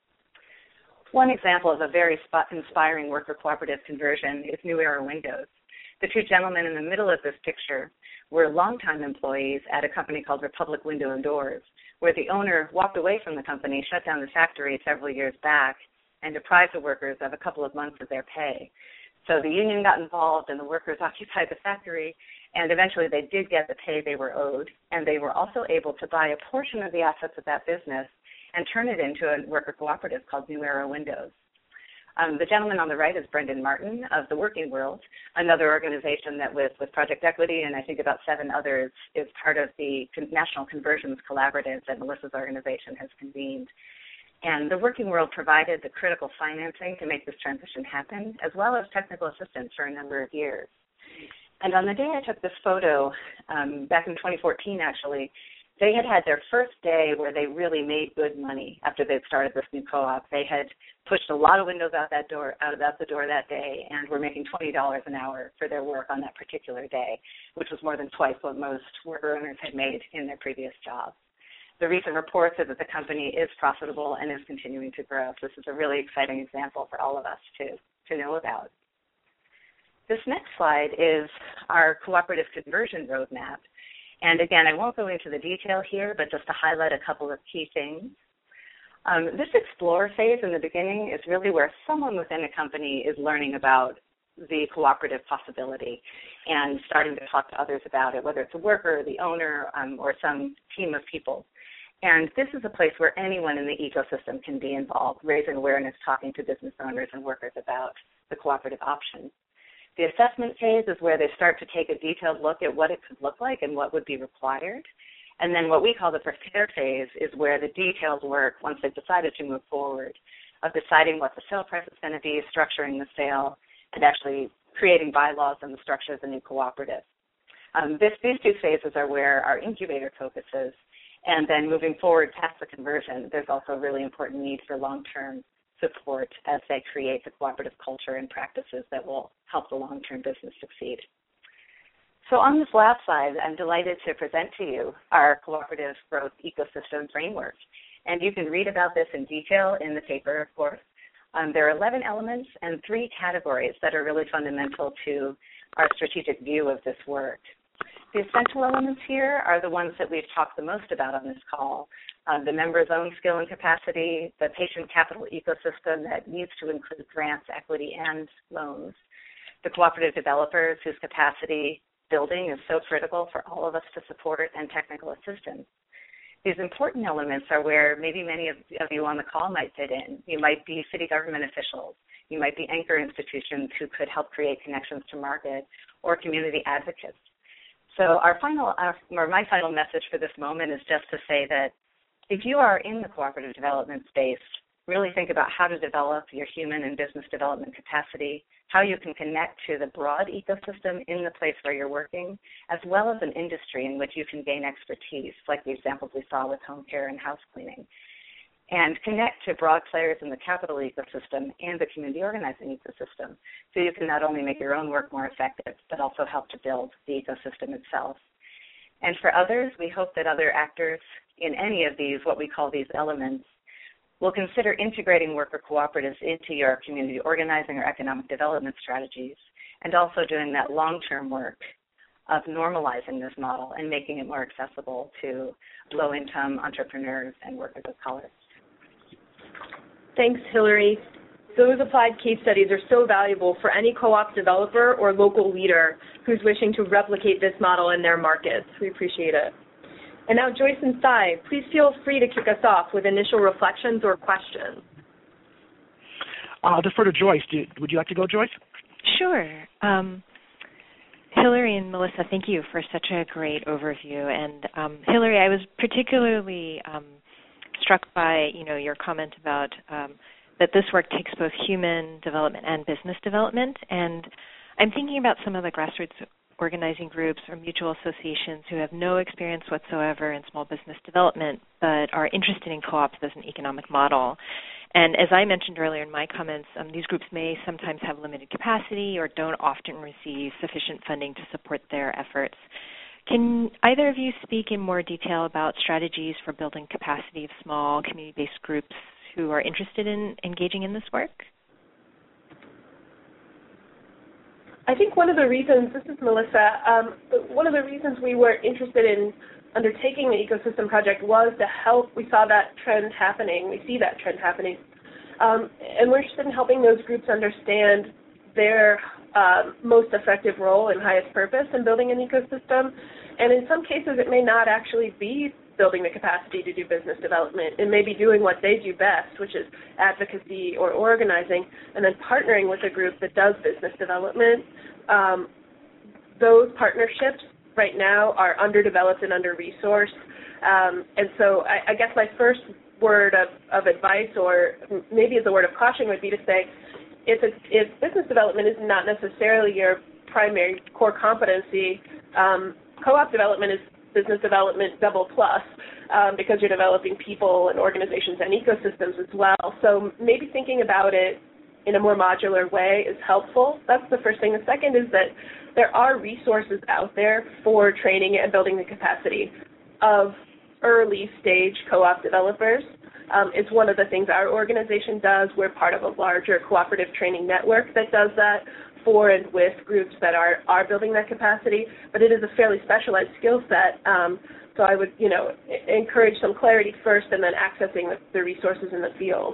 One example of a very inspiring worker cooperative conversion is New Era Windows. The two gentlemen in the middle of this picture were longtime employees at a company called Republic Window and Doors, where the owner walked away from the company, shut down the factory several years back, and deprived the workers of a couple of months of their pay. So the union got involved and the workers occupied the factory, and eventually they did get the pay they were owed, and they were also able to buy a portion of the assets of that business and turn it into a worker cooperative called New Era Windows. The gentleman on the right is Brendan Martin of the Working World, another organization that with Project Equity and I think about 7 others is part of the National Conversions Collaborative that Melissa's organization has convened. And the Working World provided the critical financing to make this transition happen, as well as technical assistance for a number of years. And on the day I took this photo, back in 2014 actually, they had their first day where they really made good money after they'd started this new co-op. They had pushed a lot of windows out the door that day and were making $20 an hour for their work on that particular day, which was more than twice what most worker owners had made in their previous jobs. The recent reports are that the company is profitable and is continuing to grow. So this is a really exciting example for all of us to know about. This next slide is our cooperative conversion roadmap. And again, I won't go into the detail here, but just to highlight a couple of key things. This explore phase in the beginning is really where someone within a company is learning about the cooperative possibility and starting to talk to others about it, whether it's a worker, the owner, or some team of people. And this is a place where anyone in the ecosystem can be involved, raising awareness, talking to business owners and workers about the cooperative option. The assessment phase is where they start to take a detailed look at what it could look like and what would be required. And then what we call the prepare phase is where the detailed work, once they've decided to move forward, of deciding what the sale price is going to be, structuring the sale, and actually creating bylaws and the structure of the new cooperative. These two phases are where our incubator focuses. And then moving forward past the conversion, there's also a really important need for long-term support as they create the cooperative culture and practices that will help the long-term business succeed. So on this last slide, I'm delighted to present to you our cooperative growth ecosystem framework. And you can read about this in detail in the paper, of course. There are 11 elements and 3 categories that are really fundamental to our strategic view of this work. The essential elements here are the ones that we've talked the most about on this call. The member's own skill and capacity, the patient capital ecosystem that needs to include grants, equity, and loans, the cooperative developers whose capacity building is so critical for all of us to support, and technical assistance. These important elements are where maybe many of you on the call might fit in. You might be city government officials. You might be anchor institutions who could help create connections to market, or community advocates. So my final message for this moment is just to say that if you are in the cooperative development space, really think about how to develop your human and business development capacity, how you can connect to the broad ecosystem in the place where you're working, as well as an industry in which you can gain expertise, like the examples we saw with home care and house cleaning, and connect to broad players in the capital ecosystem and the community organizing ecosystem, so you can not only make your own work more effective, but also help to build the ecosystem itself. And for others, we hope that other actors in any of these, what we call these elements, will consider integrating worker cooperatives into your community organizing or economic development strategies, and also doing that long-term work of normalizing this model and making it more accessible to low-income entrepreneurs and workers of color. Thanks, Hillary. Those applied case studies are so valuable for any co-op developer or local leader who's wishing to replicate this model in their markets. We appreciate it. And now, Joyce and Sai, please feel free to kick us off with initial reflections or questions. I'll defer to Joyce. Would you like to go, Joyce? Sure. Hillary and Melissa, thank you for such a great overview. And Hillary, I was particularly struck by your comment about that this work takes both human development and business development. And I'm thinking about some of the grassroots organizing groups or mutual associations who have no experience whatsoever in small business development but are interested in co-ops as an economic model. And as I mentioned earlier in my comments, these groups may sometimes have limited capacity or don't often receive sufficient funding to support their efforts. Can either of you speak in more detail about strategies for building capacity of small community-based groups who are interested in engaging in this work? I think one of the reasons, this is Melissa, one of the reasons we were interested in undertaking the ecosystem project was to help. We saw that trend happening. We see that trend happening. And we're interested in helping those groups understand their most effective role and highest purpose in building an ecosystem. And in some cases, it may not actually be building the capacity to do business development. It may be doing what they do best, which is advocacy or organizing, and then partnering with a group that does business development. Those partnerships right now are underdeveloped and under-resourced. And so I guess my first word of advice, or maybe as a word of caution, would be to say, if business development is not necessarily your primary core competency, co-op development is business development double plus, because you're developing people and organizations and ecosystems as well. So maybe thinking about it in a more modular way is helpful. That's the first thing. The second is that there are resources out there for training and building the capacity of early-stage co-op developers. It's one of the things our organization does. We're part of a larger cooperative training network that does that for and with groups that are building that capacity, but it is a fairly specialized skill set. So I would, encourage some clarity first and then accessing the resources in the field.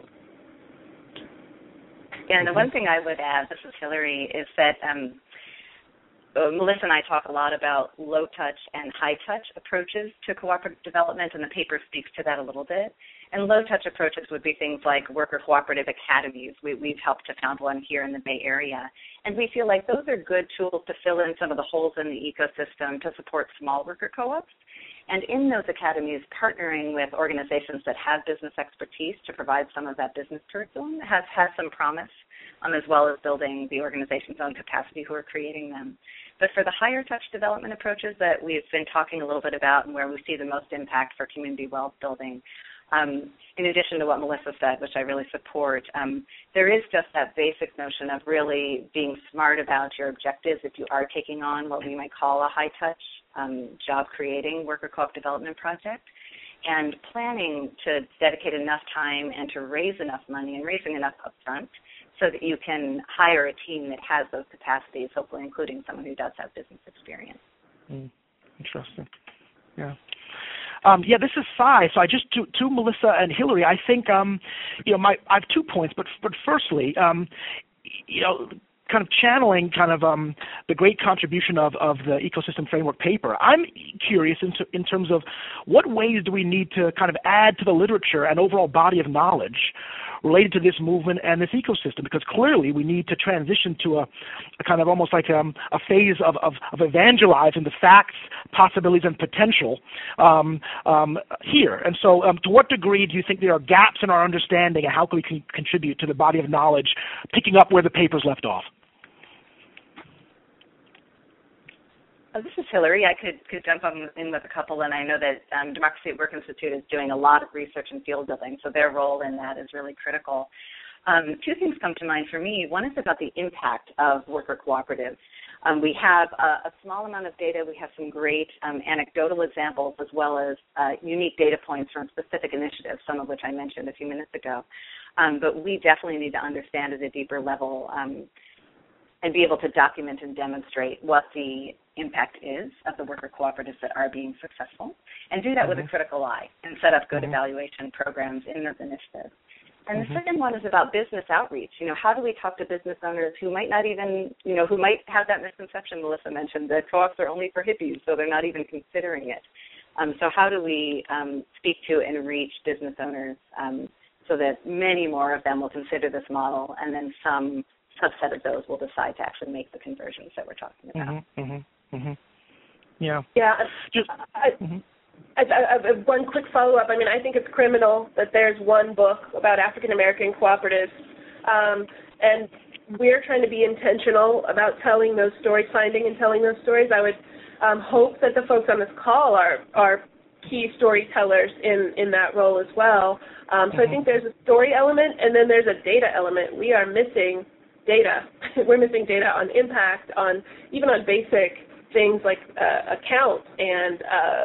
Yeah, and the one thing I would add, this is Hillary, is that Melissa and I talk a lot about low-touch and high-touch approaches to cooperative development, and the paper speaks to that a little bit. And low-touch approaches would be things like worker cooperative academies. We've helped to found one here in the Bay Area. And we feel like those are good tools to fill in some of the holes in the ecosystem to support small worker co-ops. And in those academies, partnering with organizations that have business expertise to provide some of that business curriculum has some promise, as well as building the organization's own capacity who are creating them. But for the higher touch development approaches that we've been talking a little bit about and where we see the most impact for community wealth building, in addition to what Melissa said, which I really support, there is just that basic notion of really being smart about your objectives if you are taking on what we might call a high-touch job-creating worker co-op development project, and planning to dedicate enough time and to raise enough money and raising enough upfront so that you can hire a team that has those capacities, hopefully including someone who does have business experience. Interesting. Yeah. This is Cy. So I just to Melissa and Hillary, I think I have 2 points, but firstly, kind of channeling the great contribution of the Ecosystem Framework paper, I'm curious in terms of what ways do we need to kind of add to the literature and overall body of knowledge related to this movement and this ecosystem, because clearly we need to transition to a kind of almost like a phase of evangelizing the facts, possibilities, and potential here. And so to what degree do you think there are gaps in our understanding, and how can we contribute to the body of knowledge, picking up where the paper's left off? This is Hillary. I could jump in with a couple, and I know that Democracy at Work Institute is doing a lot of research and field building, so their role in that is really critical. 2 things come to mind for me. One is about the impact of worker cooperatives. We have a small amount of data. We have some great anecdotal examples as well as unique data points from specific initiatives, some of which I mentioned a few minutes ago. But we definitely need to understand at a deeper level and be able to document and demonstrate what the impact is of the worker cooperatives that are being successful, and do that with a critical eye and set up good evaluation programs in those initiatives. And the second one is about business outreach. How do we talk to business owners who might not even, who might have that misconception Melissa mentioned, that co-ops are only for hippies, so they're not even considering it. So how do we speak to and reach business owners so that many more of them will consider this model, and then some subset of those will decide to actually make the conversions that we're talking about. Yeah. Yeah. Just. One quick follow-up. I mean, I think it's criminal that there's one book about African American cooperatives, and we're trying to be intentional about telling those stories, finding and telling those stories. I would hope that the folks on this call are key storytellers in that role as well. So I think there's a story element, and then there's a data element. We are missing data. We're missing data on impact, even on basic things like accounts and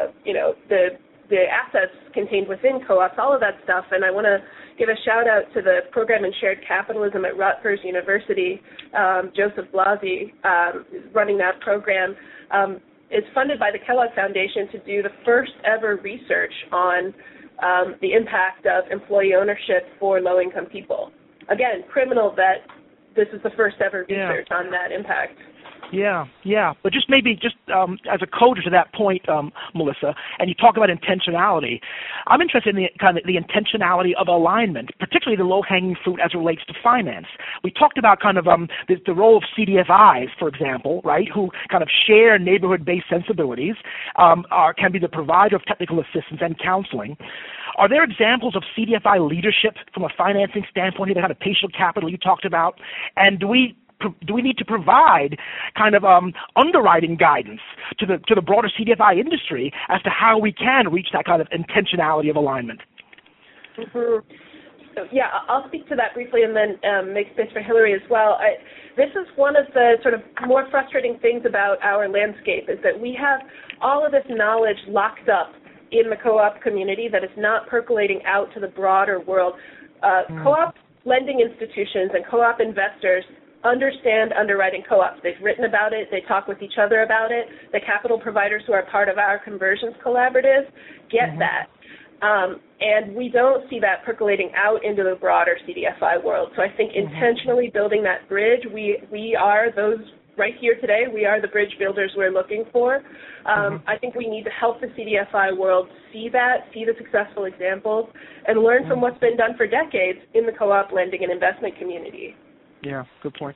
the assets contained within co-ops, all of that stuff. And I want to give a shout out to the program in shared capitalism at Rutgers University. Joseph Blasi running that program. Is funded by the Kellogg Foundation to do the first ever research on the impact of employee ownership for low-income people. Again, criminal that this is the first ever research on that impact. Yeah. But just as a coder to that point, Melissa, and you talk about intentionality, I'm interested in the intentionality of alignment, particularly the low-hanging fruit as it relates to finance. We talked about the role of CDFIs, for example, right, who kind of share neighborhood-based sensibilities, can be the provider of technical assistance and counseling. Are there examples of CDFI leadership from a financing standpoint, the kind of patient capital you talked about, and do we need to provide underwriting guidance to the broader CDFI industry as to how we can reach that kind of intentionality of alignment? Mm-hmm. Yeah, I'll speak to that briefly and then make space for Hillary as well. This is one of the sort of more frustrating things about our landscape is that we have all of this knowledge locked up in the co-op community that is not percolating out to the broader world. Co-op lending institutions and co-op investors understand underwriting co-ops. They've written about it. They talk with each other about it. The capital providers who are part of our conversions collaborative get that. And we don't see that percolating out into the broader CDFI world. So I think intentionally building that bridge, we are those right here today. We are the bridge builders we're looking for. I think we need to help the CDFI world see the successful examples, and learn from what's been done for decades in the co-op lending and investment community. Yeah, good point.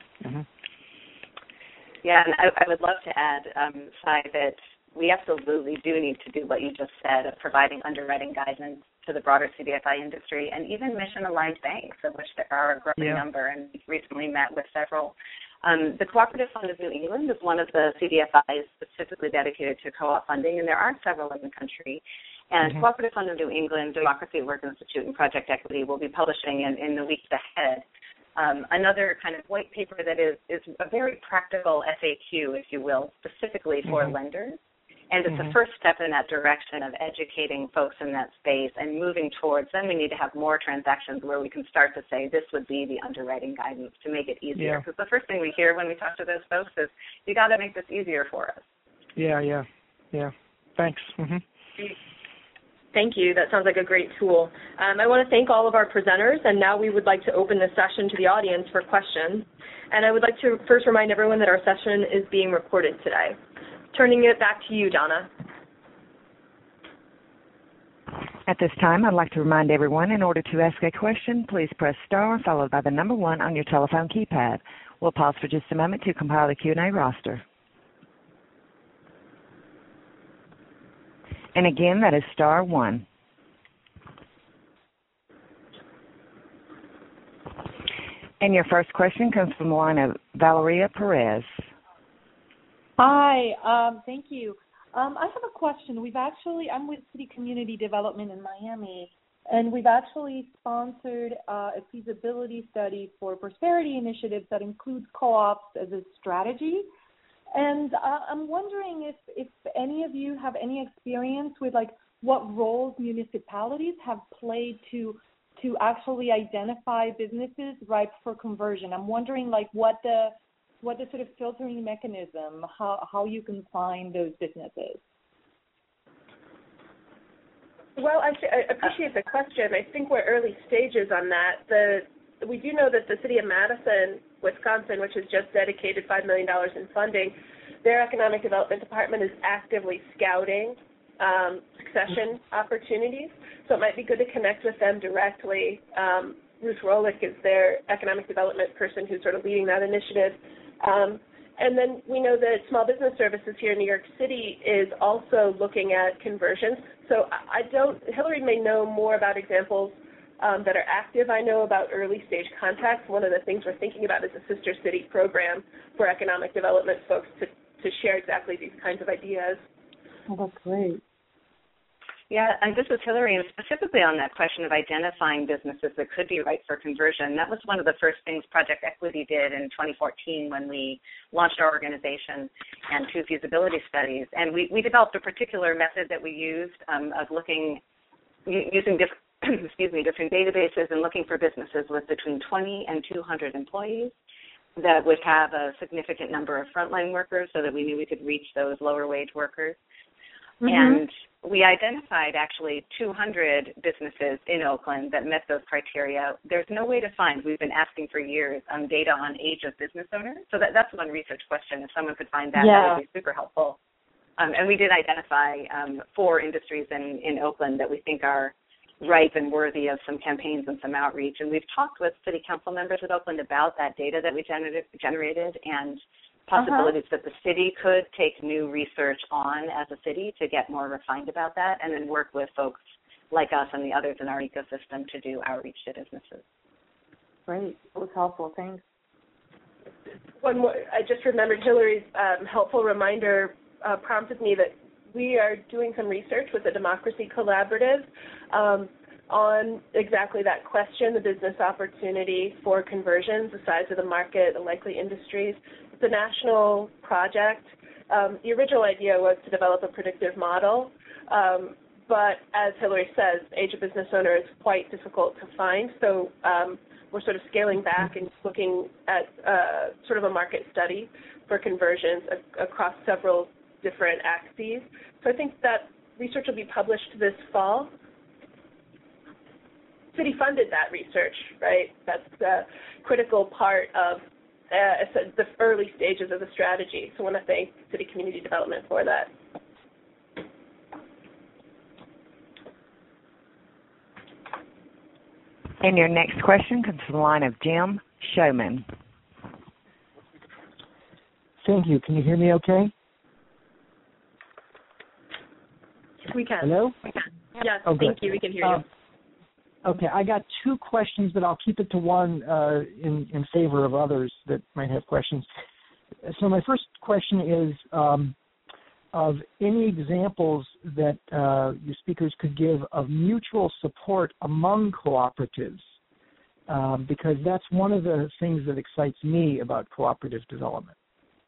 Yeah, and I would love to add, Sai, that we absolutely do need to do what you just said of providing underwriting guidance to the broader CDFI industry and even mission-aligned banks, of which there are a growing number, and we've recently met with several. The Cooperative Fund of New England is one of the CDFIs specifically dedicated to co-op funding, and there are several in the country. And Cooperative Fund of New England, Democracy at Work Institute, and Project Equity will be publishing in the weeks ahead another kind of white paper that is a very practical FAQ, if you will, specifically for lenders. And it's the first step in that direction of educating folks in that space and moving towards, then we need to have more transactions where we can start to say this would be the underwriting guidance to make it easier. Because the first thing we hear when we talk to those folks is, you got to make this easier for us. Yeah. Thanks. Thank you. That sounds like a great tool. I want to thank all of our presenters, and now we would like to open the session to the audience for questions. And I would like to first remind everyone that our session is being recorded today. Turning it back to you, Donna. At this time, I'd like to remind everyone, in order to ask a question, please press star followed by the number 1 on your telephone keypad. We'll pause for just a moment to compile the Q&A roster. And again, that is star 1. And your first question comes from the line of Valeria Perez. Hi, thank you. I have a question. I'm with City Community Development in Miami, and we've actually sponsored a feasibility study for prosperity initiatives that includes co-ops as a strategy. And I'm wondering if any of you have any experience with what roles municipalities have played to actually identify businesses ripe for conversion. I'm wondering what the sort of filtering mechanism, how you can find those businesses. Well, I appreciate the question. I think we're early stages on that. We do know that the City of Madison, Wisconsin, which has just dedicated $5 million in funding, their economic development department is actively scouting succession opportunities. So it might be good to connect with them directly. Ruth Rolick is their economic development person who's sort of leading that initiative. And then we know that Small Business Services here in New York City is also looking at conversions. So Hillary may know more about examples that are active. I know about early stage contacts. One of the things we're thinking about is a sister city program for economic development folks to share exactly these kinds of ideas. Oh, that's great. Yeah, and this is Hillary, and specifically on that question of identifying businesses that could be right for conversion. That was one of the first things Project Equity did in 2014 when we launched our organization and 2 feasibility studies. And we developed a particular method that we used of using different databases and looking for businesses with between 20 and 200 employees that would have a significant number of frontline workers so that we knew we could reach those lower wage workers. Mm-hmm. And we identified actually 200 businesses in Oakland that met those criteria. There's no way to find, we've been asking for years, data on age of business owners. So that's one research question. If someone could find that, that would be super helpful. And we did identify 4 industries in Oakland that we think are ripe and worthy of some campaigns and some outreach. And we've talked with city council members at Oakland about that data that we generated and possibilities that the city could take new research on as a city to get more refined about that, and then work with folks like us and the others in our ecosystem to do outreach to businesses. Great. That was helpful. Thanks. One more, I just remembered Hillary's helpful reminder prompted me that we are doing some research with the Democracy Collaborative on exactly that question, the business opportunity for conversions, the size of the market, the likely industries. It's a national project. The original idea was to develop a predictive model, but as Hillary says, age of business owner is quite difficult to find, so we're sort of scaling back and looking at sort of a market study for conversions across several different axes. So I think that research will be published this fall. City funded that research, right? That's a critical part of the early stages of the strategy. So I want to thank City Community Development for that. And your next question comes from the line of Jim Showman. Thank you. Can you hear me okay? We can. Hello? We can. Yes, oh, thank you. We can hear you. Okay, I got 2 questions, but I'll keep it to one in favor of others that might have questions. So my first question is of any examples that your speakers could give of mutual support among cooperatives, because that's one of the things that excites me about cooperative development.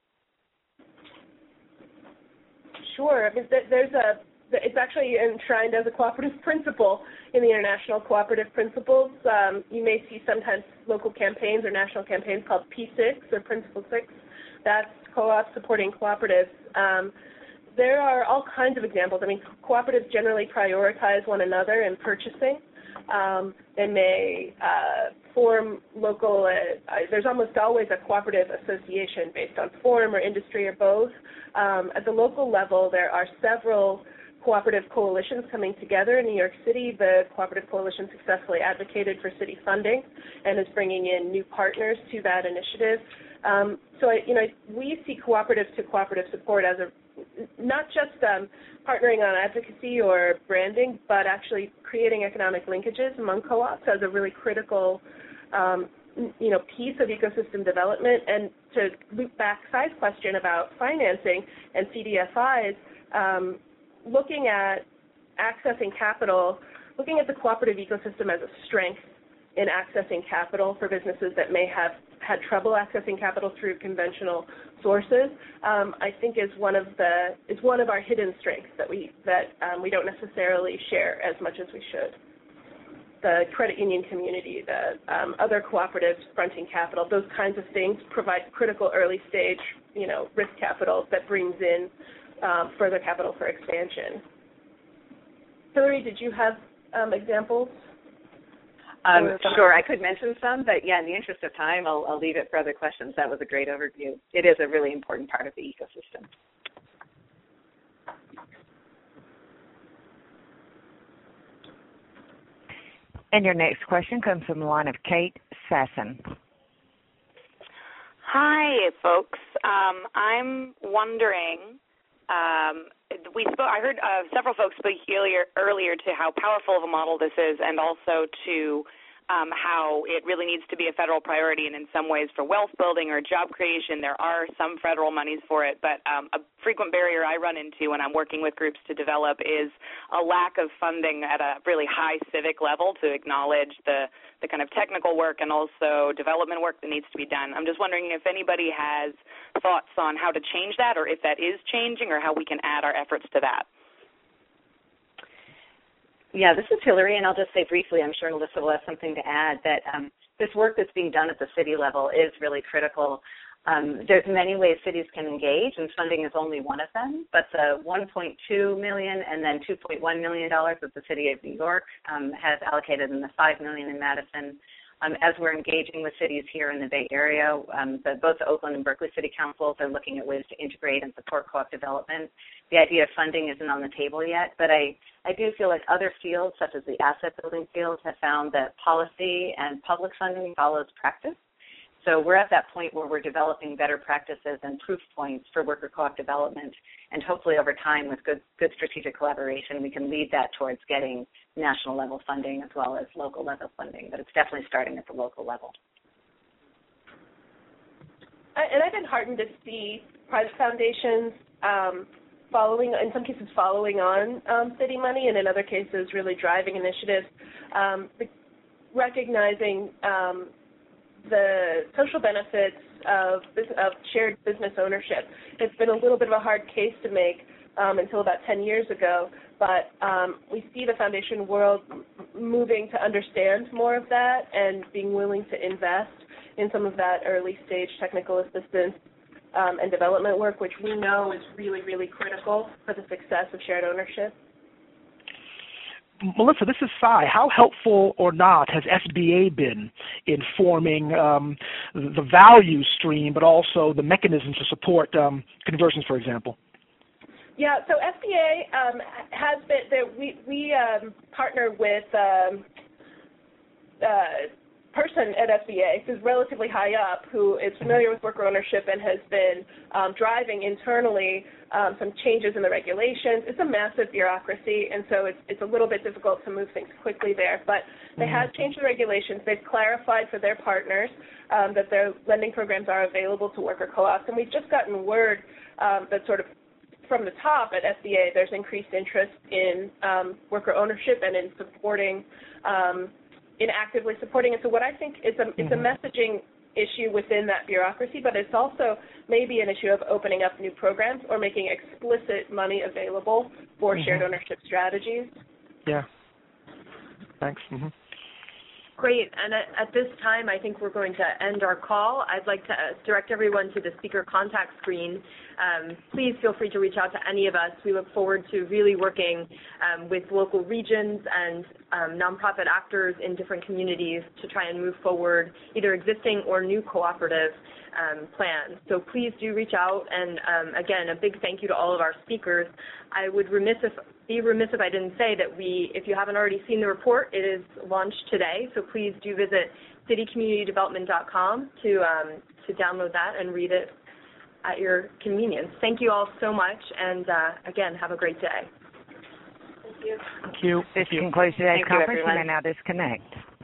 Sure. I mean, it's actually enshrined as a cooperative principle in the International Cooperative Principles. You may see sometimes local campaigns or national campaigns called P6 or Principle 6. That's co-ops supporting cooperatives. There are all kinds of examples. I mean, cooperatives generally prioritize one another in purchasing. They may form local, there's almost always a cooperative association based on form or industry or both. At the local level, there are several cooperative coalitions coming together in New York City. The Cooperative Coalition successfully advocated for city funding and is bringing in new partners to that initiative. We see cooperative to cooperative support as not just partnering on advocacy or branding, but actually creating economic linkages among co-ops as a really critical piece of ecosystem development. And to loop back Sai's question about financing and CDFIs, looking at accessing capital, looking at the cooperative ecosystem as a strength in accessing capital for businesses that may have had trouble accessing capital through conventional sources, I think is one of our hidden strengths that we don't necessarily share as much as we should. The credit union community, the other cooperatives fronting capital, those kinds of things provide critical early stage, risk capital that brings in further capital for expansion. Hillary, did you have examples? Sure, I could mention some, but in the interest of time, I'll leave it for other questions. That was a great overview. It is a really important part of the ecosystem. And your next question comes from the line of Kate Sasson. Hi, folks. I'm wondering, I heard several folks speak earlier to how powerful of a model this is, and also to how it really needs to be a federal priority, and in some ways for wealth building or job creation, there are some federal monies for it, but a frequent barrier I run into when I'm working with groups to develop is a lack of funding at a really high civic level to acknowledge the kind of technical work and also development work that needs to be done. I'm just wondering if anybody has thoughts on how to change that, or if that is changing, or how we can add our efforts to that. Yeah, this is Hillary, and I'll just say briefly, I'm sure Melissa will have something to add, that this work that's being done at the city level is really critical. There's many ways cities can engage, and funding is only one of them, but the $1.2 million and then $2.1 million that the City of New York has allocated, and the $5 million in Madison, as we're engaging with cities here in the Bay Area, both the Oakland and Berkeley City Councils are looking at ways to integrate and support co-op development. The idea of funding isn't on the table yet, but I do feel like other fields, such as the asset building fields, have found that policy and public funding follows practice. So we're at that point where we're developing better practices and proof points for worker co-op development, and hopefully over time with good strategic collaboration, we can lead that towards getting national level funding as well as local level funding, but it's definitely starting at the local level. And I've been heartened to see private foundations following on city money, and in other cases really driving initiatives, recognizing the social benefits of shared business ownership. It's been a little bit of a hard case to make until about 10 years ago, but we see the foundation world moving to understand more of that and being willing to invest in some of that early stage technical assistance and development work, which we know is really, really critical for the success of shared ownership. Melissa, this is Cy. How helpful or not has SBA been in forming the value stream, but also the mechanisms to support conversions, for example? Yeah, so SBA has been, we partner with person at SBA who's relatively high up, who is familiar with worker ownership and has been driving internally some changes in the regulations. It's a massive bureaucracy, and so it's a little bit difficult to move things quickly there. But they have changed the regulations. They've clarified for their partners that their lending programs are available to worker co-ops, and we've just gotten word that sort of from the top at SBA there's increased interest in worker ownership and in supporting in actively supporting it. So what I think is it's a messaging issue within that bureaucracy, but it's also maybe an issue of opening up new programs or making explicit money available for shared ownership strategies. Yeah. Thanks. Great. And at this time, I think we're going to end our call. I'd like to direct everyone to the speaker contact screen. Please feel free to reach out to any of us. We look forward to really working with local regions and nonprofit actors in different communities to try and move forward either existing or new cooperative plans. So please do reach out. And again, a big thank you to all of our speakers. I would be remiss if I didn't say that if you haven't already seen the report, it is launched today. So please do visit citycommunitydevelopment.com to download that and read it at your convenience. Thank you all so much, and again, have a great day. Thank you. Thank you. This concludes today's conference. You may now disconnect.